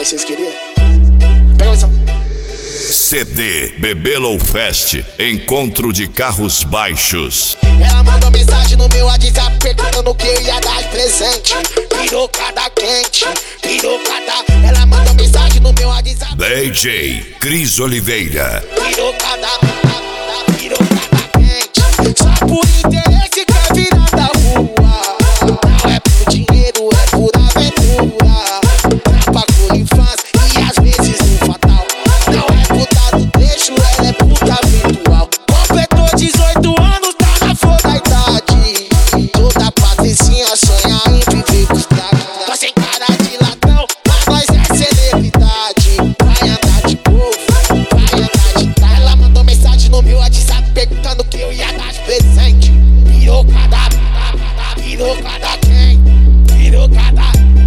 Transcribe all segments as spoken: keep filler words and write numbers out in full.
que vocês queriam? Pega a visão. C D Bebelo Fest, encontro de carros baixos. Ela mandou mensagem no meu WhatsApp perguntando o que eu ia dar de presente. Pirocada quente, pirocada. Ela mandou mensagem no meu WhatsApp. D J Cris Oliveira. Pirocada, pirocada quente. Só por interesse quer virar da rua. Não é por dinheiro, é por aventura. Trapa com infância e às vezes um fatal. Não é puta do trecho, ela é puta virtual. Completou dezoito anos, tá na flor da idade. Toda patricinha sonha em viver com os tragos. Tô sem cara de ladrão, mas nós é celebridade. Vai andar de golfe, vai andar de tá. Ela mandou mensagem no meu WhatsApp perguntando que eu ia dar de presente. Pirocada, pirocada quente, pirocada,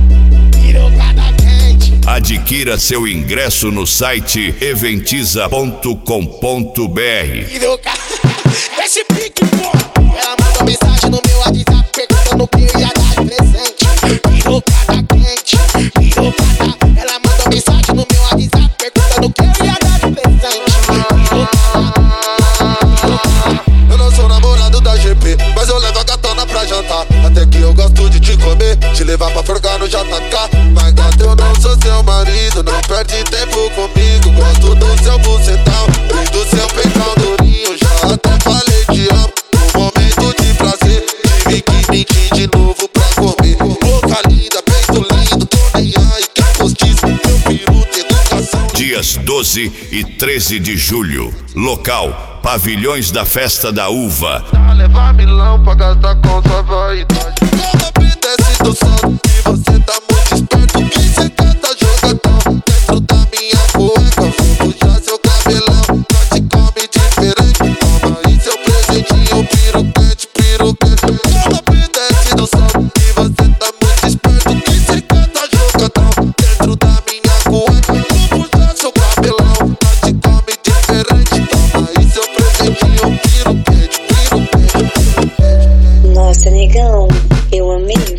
pirocada quente. Adquira seu ingresso no site eventiza ponto com ponto br. Pirocada, esse pique, pô. Ela mandou mensagem no meu WhatsApp perguntando que eu ia dar de presente. Pirocada quente, pirocada. Ela mandou mensagem no meu WhatsApp perguntando que eu ia dar de presente. Pirocada, pirocada. Eu não sou namorado da G P, mas eu levo a gatona pra jantar. Até que eu gosto de te comer, te levar pra forcar no J K. Mas gata, eu não sou seu marido, não perde tempo comigo. Gosto do seu bucetão e do seu peitão durinho. Já até falei te amo, no momento de prazer. Tive que mentir de novo pra comer. Boca linda, peito lindo, tô nem aí, que é postiço. Meu peru tem educação. Dias doze e treze de julho. Local: Pavilhões da Festa da Uva. Pra levar milão pra gastar com sua vaidade. Não me desce do salto e você tá muito esperto. Que cê canta jogadão dentro da minha cueca. Vou puxar seu cabelão, nós te come diferente. Toma aí seu presentinho, piroquete, piroquete. Não me desce do salto e você tá muito esperto. Que cê canta jogadão dentro da minha cueca. Vou puxar seu cabelão, nós te come diferente. Toma aí seu presentinho, piroquete, piroquete. Nossa, negão, eu amei